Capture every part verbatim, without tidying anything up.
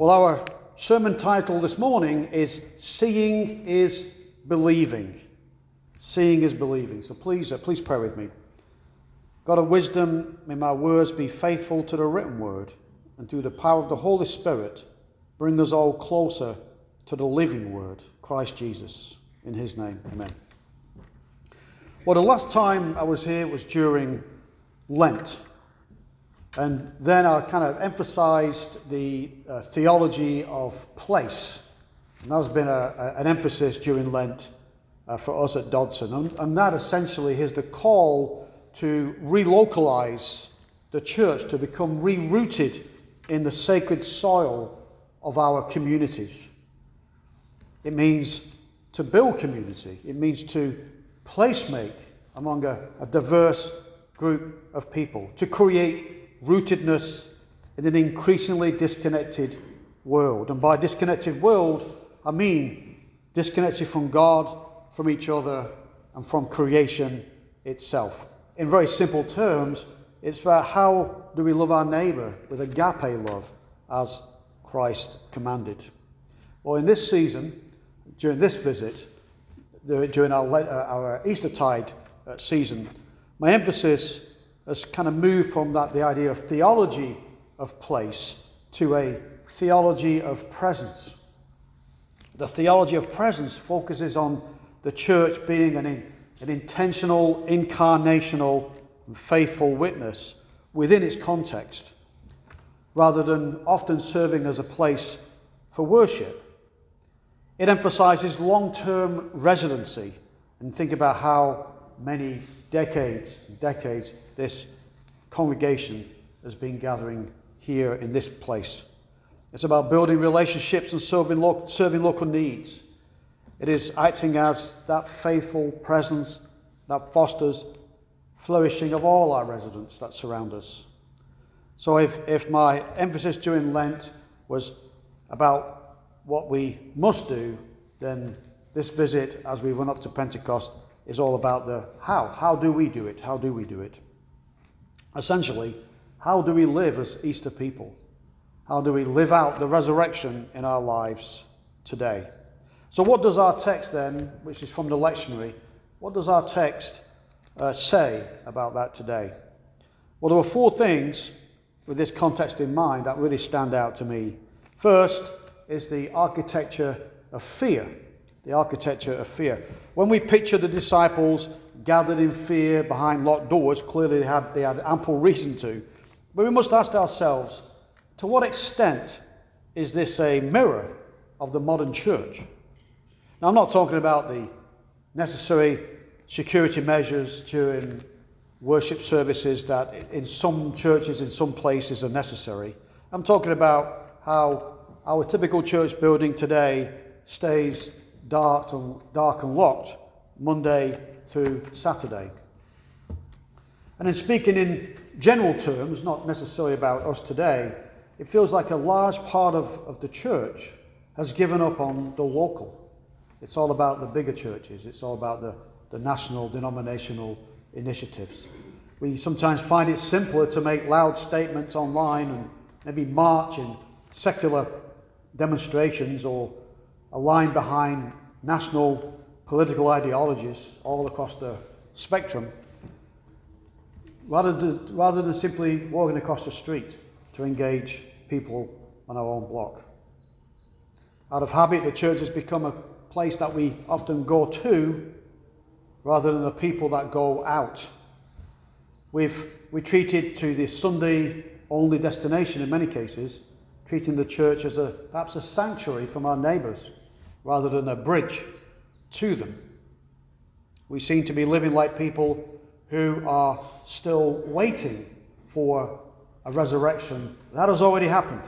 Well, our sermon title this morning is Seeing is Believing. Seeing is Believing. So please, uh, please pray with me. God of wisdom, may my words be faithful to the written word, and through the power of the Holy Spirit, bring us all closer to the living word, Christ Jesus. In his name, amen. Well, the last time I was here was during Lent. And then I kind of emphasized the uh, theology of place. And that's been a, a, an emphasis during Lent uh, for us at Dodson. And, and that essentially is the call to relocalize the church, to become rerouted in the sacred soil of our communities. It means to build community. It means to placemate among a, a diverse group of people, to create rootedness in an increasingly disconnected world. And by disconnected world, I mean disconnected from God, from each other, and from creation itself. In very simple terms, it's about how do we love our neighbour with agape love as Christ commanded. Well, in this season, during this visit, during our, our Eastertide season, my emphasis has kind of moved from that, the idea of theology of place, to a theology of presence. The theology of presence focuses on the church being an, in, an intentional, incarnational, and faithful witness within its context, rather than often serving as a place for worship. It emphasizes long-term residency, and think about how many decades and decades this congregation has been gathering here in this place. It's about building relationships and serving, lo- serving local needs. It is acting as that faithful presence that fosters flourishing of all our residents that surround us. So if, if my emphasis during Lent was about what we must do, then this visit as we run up to Pentecost is all about the how. How do we do it? How do we do it? Essentially, how do we live as Easter people? How do we live out the resurrection in our lives today? So what does our text then, which is from the lectionary, what does our text uh, say about that today? Well, there were four things with this context in mind that really stand out to me. First is the architecture of fear. The architecture of fear. When we picture the disciples gathered in fear behind locked doors, clearly they had, they had ample reason to. But we must ask ourselves, to what extent is this a mirror of the modern church? Now, I'm not talking about the necessary security measures during worship services that in some churches, in some places are necessary. I'm talking about how our typical church building today stays dark and, dark and locked Monday through Saturday. And in speaking in general terms, not necessarily about us today, it feels like a large part of, of the church has given up on the local. It's all about the bigger churches. It's all about the, the national denominational initiatives. We sometimes find it simpler to make loud statements online and maybe march in secular demonstrations or align behind national political ideologies all across the spectrum, rather than, rather than simply walking across the street to engage people on our own block. Out of habit, the church has become a place that we often go to rather than the people that go out. We've retreated to the Sunday-only destination in many cases, treating the church as a perhaps a sanctuary from our neighbours rather than a bridge to them. We seem to be living like people who are still waiting for a resurrection that has already happened.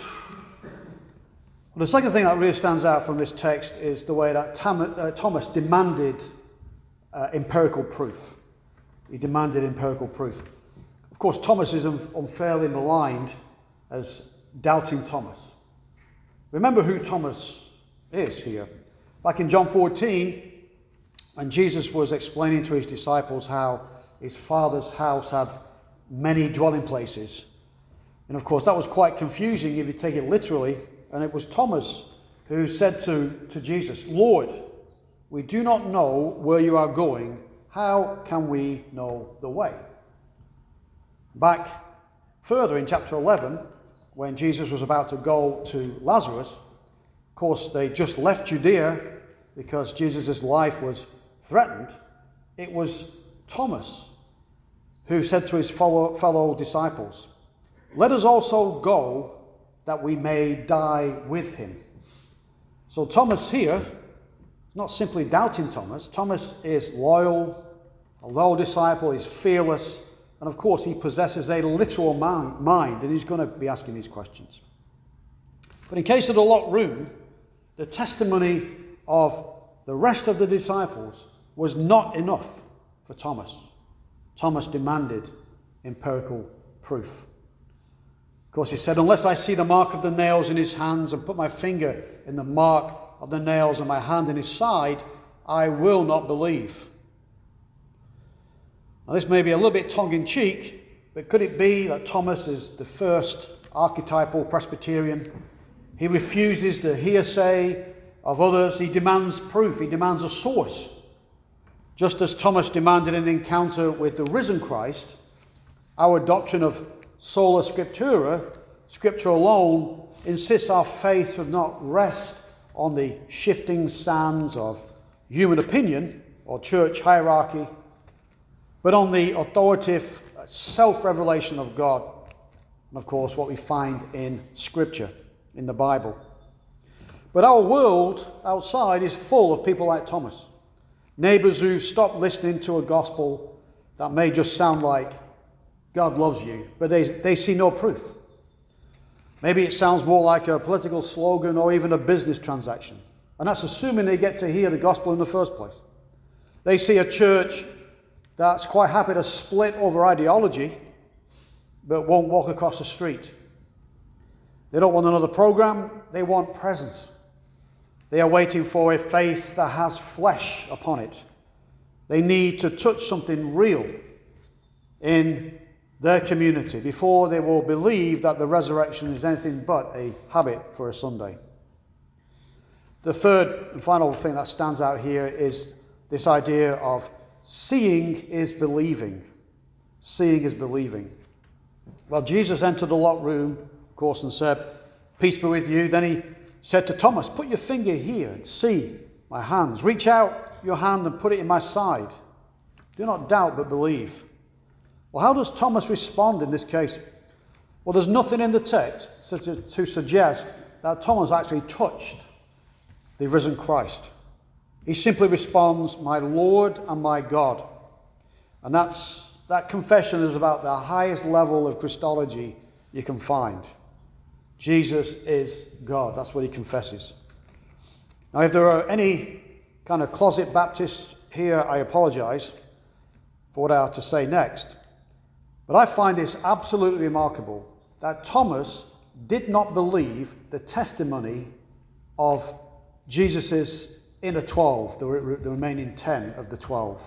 Well, the second thing that really stands out from this text is the way that Tam- uh, Thomas demanded uh, empirical proof. He demanded empirical proof. Of course, Thomas is un- unfairly maligned as doubting Thomas. Remember who Thomas is here. Back in John fourteen, when Jesus was explaining to his disciples how his Father's house had many dwelling places. And of course, that was quite confusing if you take it literally, And it was Thomas who said to, to Jesus, Lord, we do not know where you are going. How can we know the way? Back further in chapter eleven, when Jesus was about to go to Lazarus, of course they just left Judea because Jesus' life was threatened. It was Thomas who said to his fellow, fellow disciples, let us also go that we may die with him. So Thomas here, not simply doubting Thomas. Thomas is loyal, a loyal disciple, he's fearless, and of course he possesses a literal mind, and he's going to be asking these questions. But in case of the locked room, the testimony of the rest of the disciples was not enough for Thomas. Thomas demanded empirical proof. Of course, he said, unless I see the mark of the nails in his hands and put my finger in the mark of the nails and my hand in his side, I will not believe. Now, this may be a little bit tongue-in-cheek, but could it be that Thomas is the first archetypal Presbyterian? He refuses the hearsay of others. He demands proof. He demands a source. Just as Thomas demanded an encounter with the risen Christ, our doctrine of sola scriptura, Scripture alone, insists our faith should not rest on the shifting sands of human opinion or church hierarchy, but on the authoritative self-revelation of God, and of course what we find in Scripture, in the Bible. But our world outside is full of people like Thomas. Neighbours who've stopped listening to a gospel that may just sound like God loves you, but they, they see no proof. Maybe it sounds more like a political slogan or even a business transaction. And that's assuming they get to hear the gospel in the first place. They see a church that's quite happy to split over ideology, but won't walk across the street. They don't want another program, they want presence. They are waiting for a faith that has flesh upon it. They need to touch something real in their community before they will believe that the resurrection is anything but a habit for a Sunday. The third and final thing that stands out here is this idea of seeing is believing. Seeing is believing. Well, Jesus entered the locked room, of course, and said, peace be with you. Then he said to Thomas, put your finger here and see my hands. Reach out your hand and put it in my side. Do not doubt, but believe. Well, how does Thomas respond in this case? Well, there's nothing in the text to suggest that Thomas actually touched the risen Christ. He simply responds, my Lord and my God. And that's that confession is about the highest level of Christology you can find. Jesus is God. That's what he confesses. Now, if there are any kind of closet Baptists here, I apologize for what I have to say next. But I find this absolutely remarkable that Thomas did not believe the testimony of Jesus' inner twelve, the, re- the remaining ten of the twelve.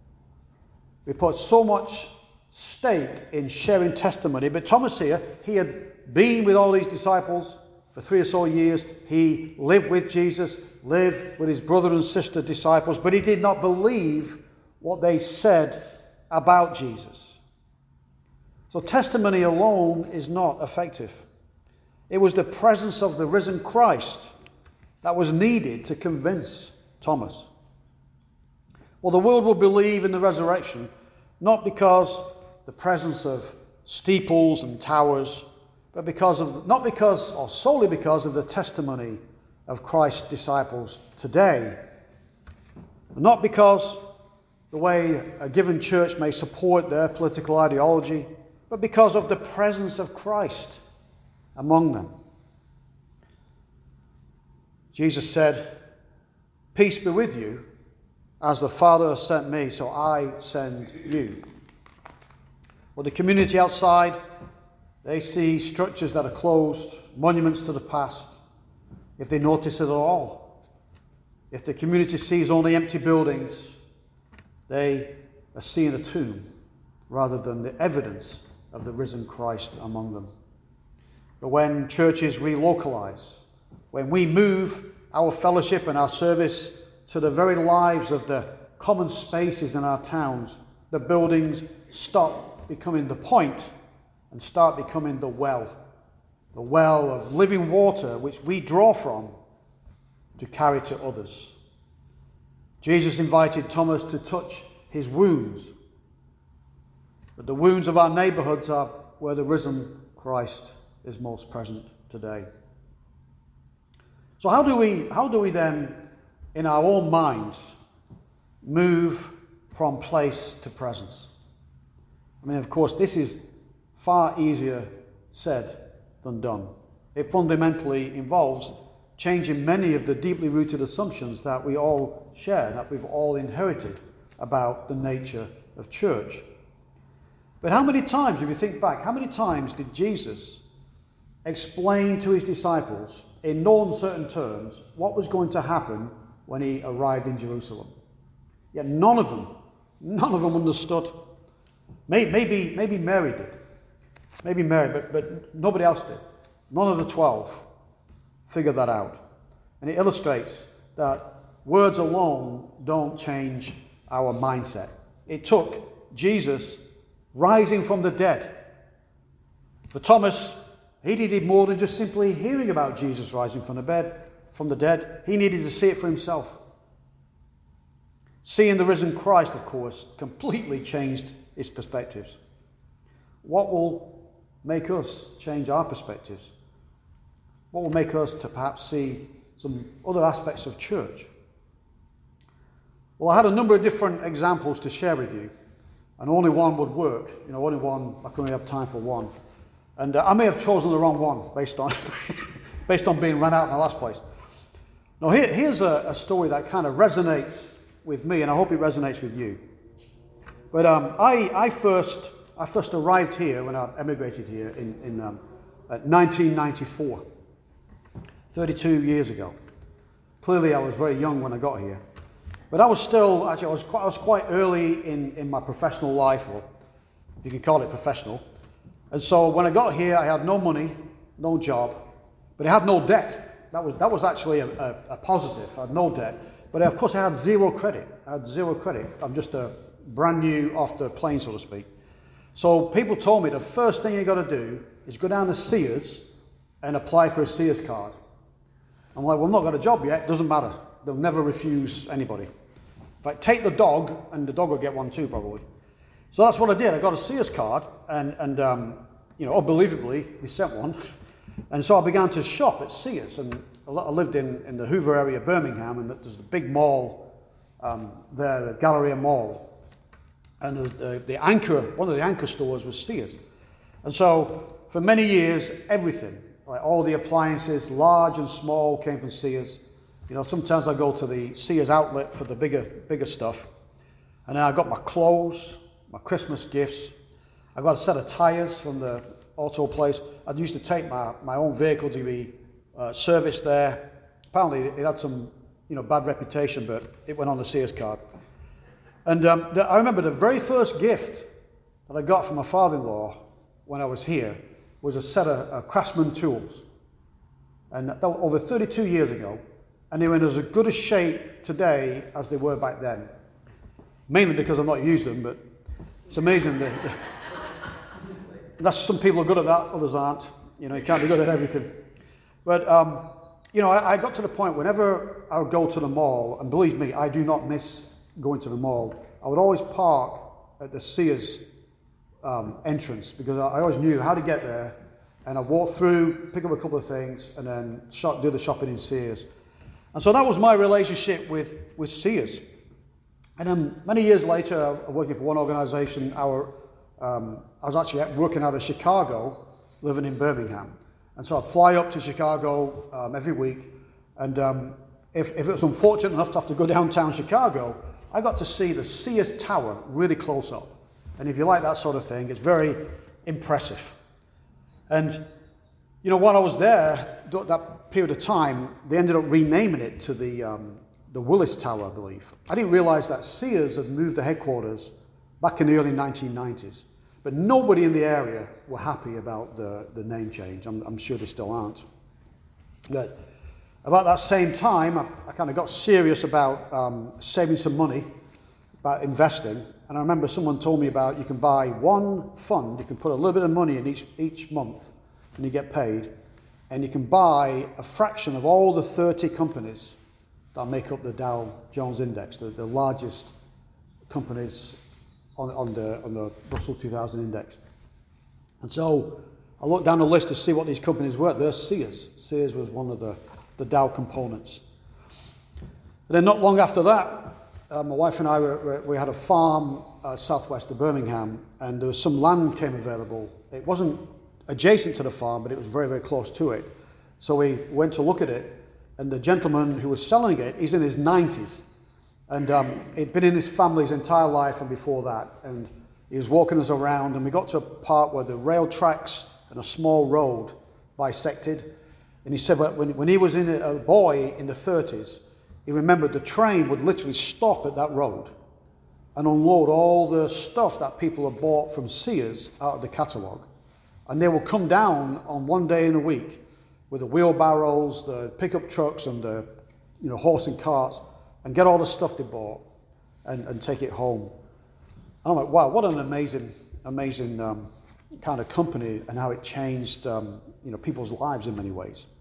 We put so much stake in sharing testimony, but Thomas here, he had been with all these disciples for three or so years. He lived with Jesus, lived with his brother and sister disciples, but he did not believe what they said about Jesus. So testimony alone is not effective. It was the presence of the risen Christ that was needed to convince Thomas. Well, the world will believe in the resurrection not because the presence of steeples and towers, but because of not because or solely because of the testimony of Christ's disciples today. Not because the way a given church may support their political ideology, but because of the presence of Christ among them. Jesus said, peace be with you, as the Father has sent me, so I send you. Well, the community outside, they see structures that are closed, monuments to the past, if they notice it at all. If the community sees only empty buildings, they are seeing a tomb rather than the evidence of the risen Christ among them. But when churches relocalize, when we move our fellowship and our service to the very lives of the common spaces in our towns, the buildings stop becoming the point and start becoming the well, the well of living water which we draw from to carry to others. Jesus invited Thomas to touch his wounds, but the wounds of our neighborhoods are where the risen Christ is most present today. So how do we, how do we then, in our own minds, move from place to presence? I mean, of course, this is far easier said than done. It fundamentally involves changing many of the deeply rooted assumptions that we all share, that we've all inherited about the nature of church. But how many times, if you think back, how many times did Jesus explain to his disciples in no uncertain terms what was going to happen when he arrived in Jerusalem? Yet none of them, none of them understood. Maybe, maybe, maybe Mary did. Maybe Mary, but, but nobody else did. None of the twelve figured that out. And it illustrates that words alone don't change our mindset. It took Jesus rising from the dead. For Thomas, he needed more than just simply hearing about Jesus rising from the bed, from the dead. He needed to see it for himself. Seeing the risen Christ, of course, completely changed his perspectives. What will make us change our perspectives? What will make us to perhaps see some other aspects of church? Well, I had a number of different examples to share with you, and only one would work. You know, only one, I couldn't have time for one. And uh, I may have chosen the wrong one based on based on being run out in the last place. Now, here, here's a, a story that kind of resonates with me, and I hope it resonates with you. But um, I, I first I first arrived here when I emigrated here in, in um, nineteen ninety-four, thirty-two years ago. Clearly, I was very young when I got here. But I was still, actually, I was quite, I was quite early in, in my professional life, or you can call it professional. And so when I got here, I had no money, no job, but I had no debt. That was that was actually a, a, a positive. I had no debt. But of course, I had zero credit. I had zero credit. I'm just a brand new off the plane, so to speak. So people told me the first thing you got to do is go down to Sears and apply for a Sears card. I'm like, well, I've not got a job yet. It doesn't matter. They'll never refuse anybody. In fact, take the dog, and the dog will get one too, probably. So that's what I did. I got a Sears card, and, and um, you know, unbelievably, they sent one. And so I began to shop at Sears, and I lived in, in the Hoover area of Birmingham, and there's the big mall um, there, the Galleria Mall. And the, the, the anchor, one of the anchor stores was Sears. And so for many years, everything, like all the appliances, large and small, came from Sears. You know, sometimes I go to the Sears outlet for the bigger, bigger stuff. And then I got my clothes, my Christmas gifts. I got a set of tires from the auto place. I used to take my, my own vehicle to be uh, serviced there. Apparently it had some, you know, bad reputation, but it went on the Sears card. And um, the, I remember the very first gift that I got from my father-in-law when I was here was a set of uh, Craftsman tools. And that was over thirty-two years ago. And they were in as good a shape today as they were back then. Mainly because I've not used them, but it's amazing that that's, some people are good at that, others aren't. You know, you can't be good at everything. But, um, you know, I, I got to the point whenever I would go to the mall, and believe me, I do not miss going to the mall, I would always park at the Sears um, entrance, because I, I always knew how to get there, and I'd walk through, pick up a couple of things, and then shop, do the shopping in Sears. And so that was my relationship with, with Sears. And then many years later, I was working for one organization. Our, um, I was actually working out of Chicago, living in Birmingham. And so I'd fly up to Chicago um, every week. And um, if, if it was unfortunate enough to have to go downtown Chicago, I got to see the Sears Tower really close up. And if you like that sort of thing, it's very impressive. And, you know, while I was there, that period of time, they ended up renaming it to the um, the Willis Tower, I believe. I didn't realize that Sears had moved the headquarters back in the early nineteen nineties. But nobody in the area were happy about the, the name change. I'm, I'm sure they still aren't. But About that same time, I, I kind of got serious about um, saving some money, about investing. And I remember someone told me about you can buy one fund, you can put a little bit of money in each, each month, and you get paid. And you can buy a fraction of all the thirty companies that make up the Dow Jones Index, the, the largest companies on, on, the, on the Russell two thousand Index. And so I looked down the list to see what these companies were. There's Sears. Sears was one of the, the Dow components. And then not long after that, uh, my wife and I, were, we had a farm uh, southwest of Birmingham, and there was some land came available. It wasn't adjacent to the farm, but it was very, very close to it. So we went to look at it, and the gentleman who was selling it, he's in his nineties. And um, he'd been in his family his entire life and before that. And he was walking us around, and we got to a part where the rail tracks and a small road bisected. And he said that when, when he was in a, a boy in the thirties, he remembered the train would literally stop at that road and unload all the stuff that people had bought from Sears out of the catalogue. And they will come down on one day in a week with the wheelbarrows, the pickup trucks, and the you know horse and carts, and get all the stuff they bought and, and take it home. And I'm like, wow, what an amazing, amazing um, kind of company, and how it changed um, you know people's lives in many ways.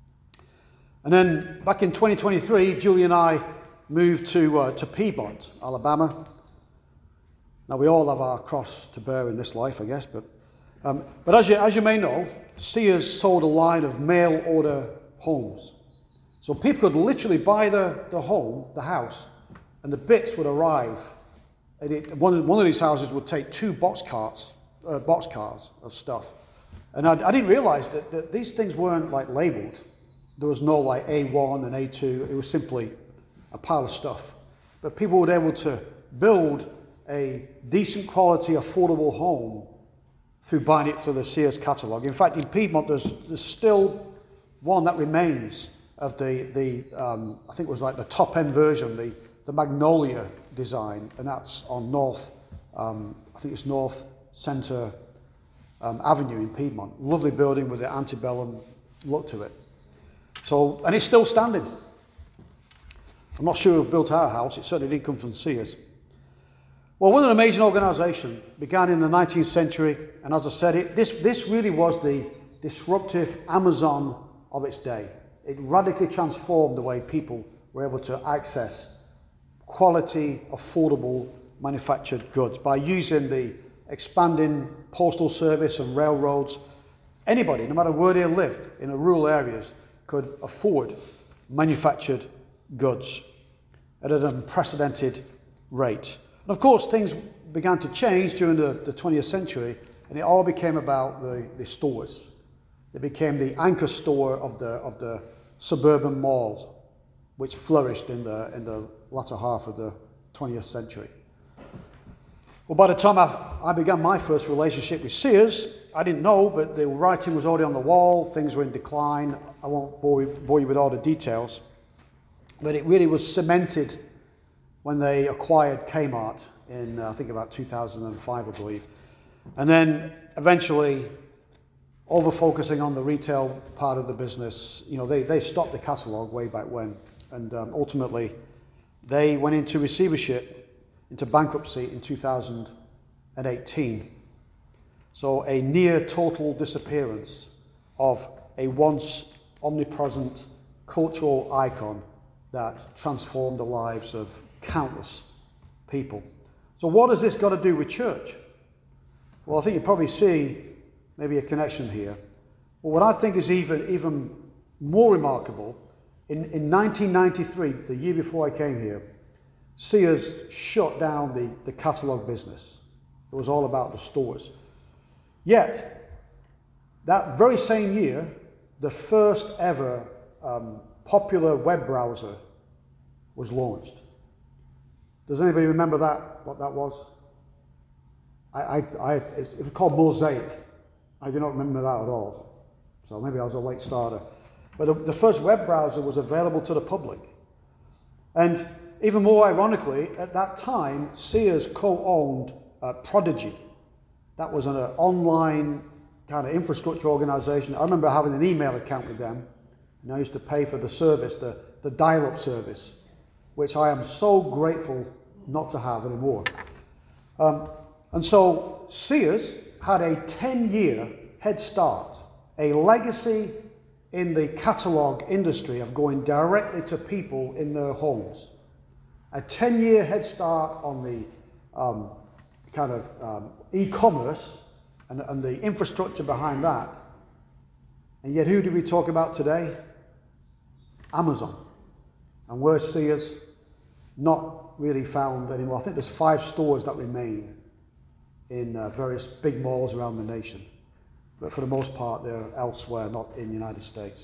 And then back in twenty twenty-three, Julie and I moved to uh, to Piedmont, Alabama. Now we all have our cross to bear in this life, I guess, but. Um, but as you, as you may know, Sears sold a line of mail order homes. So people could literally buy the, the home, the house, and the bits would arrive. And it, one, one of these houses would take two box carts, uh, box cars of stuff. And I, I didn't realize that, that these things weren't like labeled. There was no like A one and A two. It was simply a pile of stuff. But people were able to build a decent quality, affordable home through buying it through the Sears catalogue. In fact, in Piedmont, there's, there's still one that remains of the, the um, I think it was like the top-end version, the, the Magnolia design, and that's on North, um, I think it's North Center um, Avenue in Piedmont. Lovely building with the antebellum look to it. So, and it's still standing. I'm not sure who built our house. It certainly didn't come from Sears. Well, what an amazing organisation. Began in the nineteenth century, and as I said, it, this, this really was the disruptive Amazon of its day. It radically transformed the way people were able to access quality, affordable, manufactured goods by using the expanding postal service and railroads. Anybody, no matter where they lived in the rural areas, could afford manufactured goods at an unprecedented rate. And of course, things began to change during the, the twentieth century, and it all became about the, the stores. It became the anchor store of the of the suburban mall, which flourished in the in the latter half of the twentieth century. Well, by the time I, I began my first relationship with Sears, I didn't know, but the writing was already on the wall. Things were in decline. I won't bore you, bore you with all the details, but it really was cemented when they acquired Kmart in, uh, I think, about two thousand five, I believe. And then eventually, over-focusing on the retail part of the business, you know, they, they stopped the catalogue way back when. And um, ultimately, they went into receivership, into bankruptcy in two thousand eighteen. So a near total disappearance of a once omnipresent cultural icon that transformed the lives of countless people. So what has this got to do with church? Well, I think you probably see maybe a connection here. But what I think is even, even more remarkable, in, in nineteen ninety-three, the year before I came here, Sears shut down the, the catalogue business. It was all about the stores. Yet, that very same year, the first ever um, popular web browser was launched. Does anybody remember that, what that was? I, I, I, it was called Mosaic. I do not remember that at all. So maybe I was a late starter. But the, the first web browser was available to the public. And even more ironically, at that time, Sears co-owned uh, Prodigy. That was an uh, online kind of infrastructure organization. I remember having an email account with them. And I used to pay for the service, the, the dial-up service, which I am so grateful not to have anymore. Um, and so Sears had a ten-year head start, a legacy in the catalogue industry of going directly to people in their homes. A ten-year head start on the um, kind of um, e-commerce and, and the infrastructure behind that. And yet who do we talk about today? Amazon. And where's Sears? Not really found anymore. I think there's five stores that remain in uh, various big malls around the nation. But for the most part, they're elsewhere, not in the United States.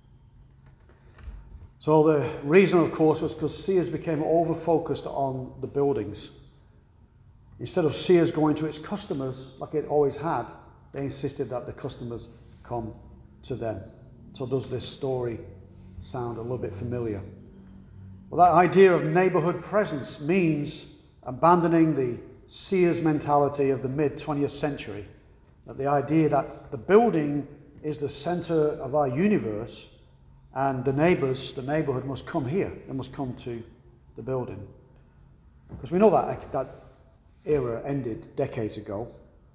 So the reason, of course, was because Sears became over-focused on the buildings. Instead of Sears going to its customers, like it always had, they insisted that the customers come to them. So does this story sound a little bit familiar? Well, that idea of neighborhood presence means abandoning the Sears mentality of the mid-twentieth century, that the idea that the building is the center of our universe and the neighbors, the neighborhood must come here, they must come to the building. Because we know that that era ended decades ago.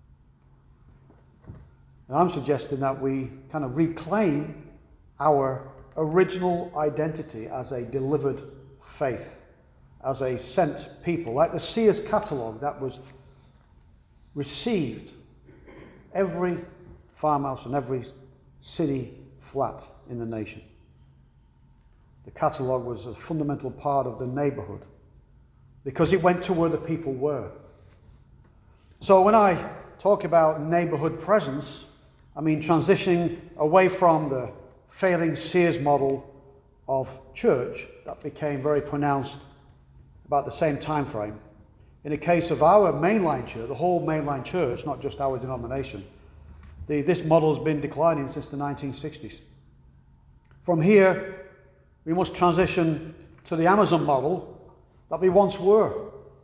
And I'm suggesting that we kind of reclaim our original identity as a delivered faith, as a sent people, like the Sears catalogue that was received every farmhouse and every city flat in the nation. The catalogue was a fundamental part of the neighborhood because it went to where the people were. So when I talk about neighborhood presence, I mean transitioning away from the failing Sears model of church that became very pronounced about the same time frame. In the case of our mainline church, the whole mainline church, not just our denomination, the, this model has been declining since the nineteen sixties. From here, we must transition to the Amazon model that we once were,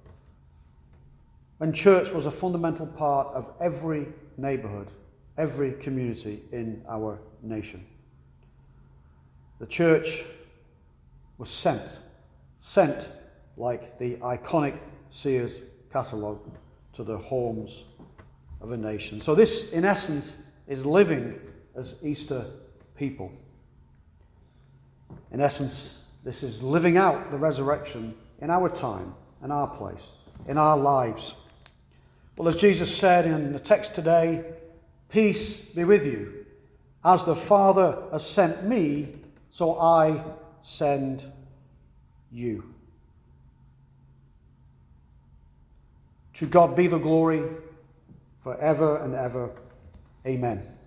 when church was a fundamental part of every neighborhood, every community in our nation. The church was sent, sent like the iconic Sears catalogue to the homes of a nation. So this, in essence, is living as Easter people. In essence, this is living out the resurrection in our time, in our place, in our lives. Well, as Jesus said in the text today, peace be with you. As the Father has sent me, so I send you. To God be the glory forever and ever. Amen.